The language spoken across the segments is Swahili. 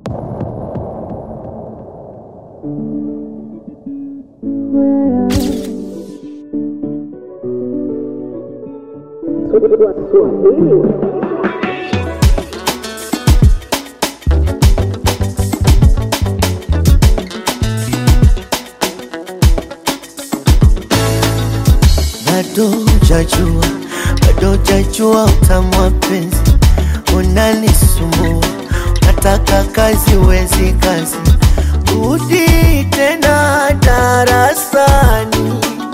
Bado hujajua utamu wa penzi, unanisumbua, nataka kazi wezi kazi. Rudi tena darasani,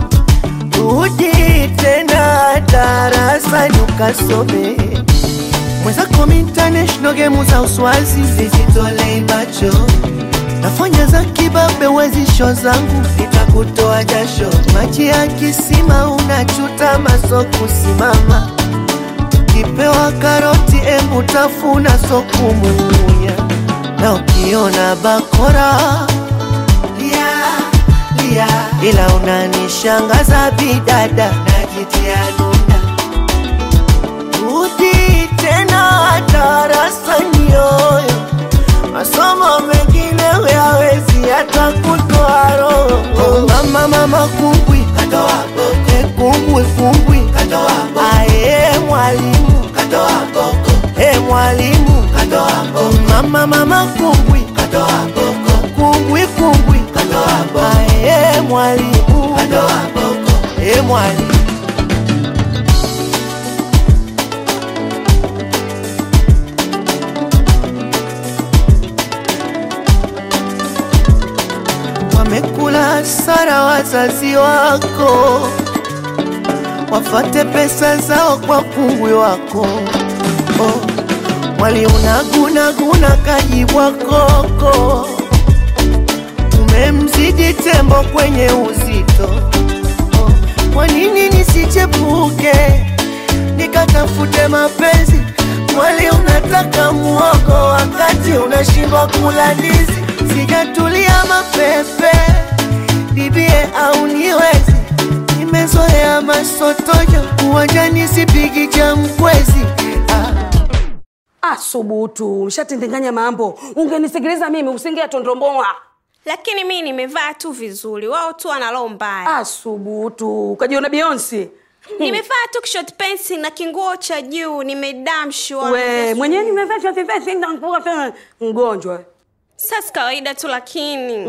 rudi tena darasani ukasome. Mwenzako international game za uswazi, sijitolei macho. Nafanya za kibabe wezi show zangu, nitakutoa jasho. Maji ya kisima unachuta maso kusimama. Kipewa karoti embu tafuna so kumunya. Na ukiona bakora lia, lia. Ila unanishangaza bidada, najitia nunda. Rudi tena darasani yoyo, masomo mengine huyawezi hata kutoa roho. Mama kumbwi katoa boko, kumbwi katoa boko. Ae mwalimu katoa boko, mwalimu katoa boko. Mama kumbwi katoa boko, kumbwi katoa boko. Ae mwalimu katoa boko, mwalimu. Wamekula hasara wazazi wako, wafate pesa zao kwa kungwi wako. Wali unaguna kajibwa koko, umemzidi tembo kwenye uzito. Kwa nini nisichepuke nikatafute mapenzi? Wali unataka muogo wakati unashindwa kula ndizi. Sijatulia mapepe, bibie au niwezi. Nimezoea masotojo, uwanjani sipigi cha mkwezi. Subutu, ushatindinganya mambo. Ungenisikiliza mimi usingia tondomboa. Lakini mimi nimevaa tu vizuri, wao tu wana roho mbaya. Subutu, ukajiona Beyonce. Nimevaa tu short pants na kinguo cha juu, nimedamshwa. We, mwenyewe nimevaa short pants na nguo kama mgonjwa. Sasa kawaida tu lakini.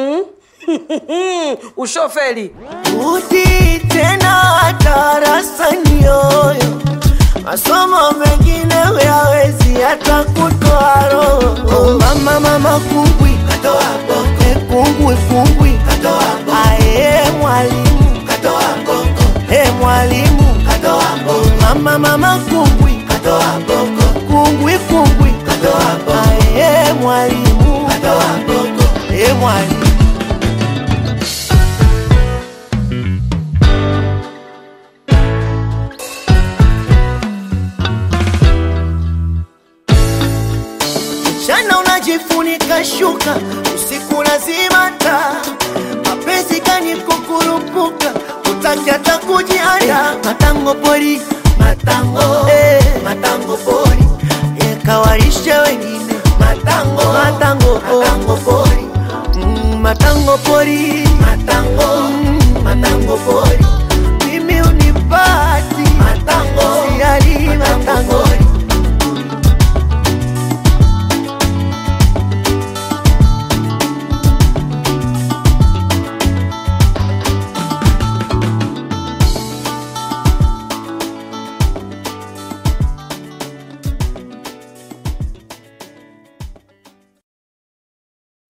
Ushofeli. Rudi tena darasani yoyo, masomo mengine huyawezi hata kutoa roho. Mama kumbwi katoa boko, kumbwi katoa boko. Ae mwalimu katoa boko, mwalimu katoa boko. Mama kumbwi katoa boko, kumbwi katoa boko. Ae mwalimu katoa boko, mwalimu. Mchana unajifunika shuka, usiku lazima taa. Mapenzi gani kukurupuka, utaki hata kujianda. Matango pori, matango pori. Kawarishe wengine, matango pori. Matango pori, matango pori.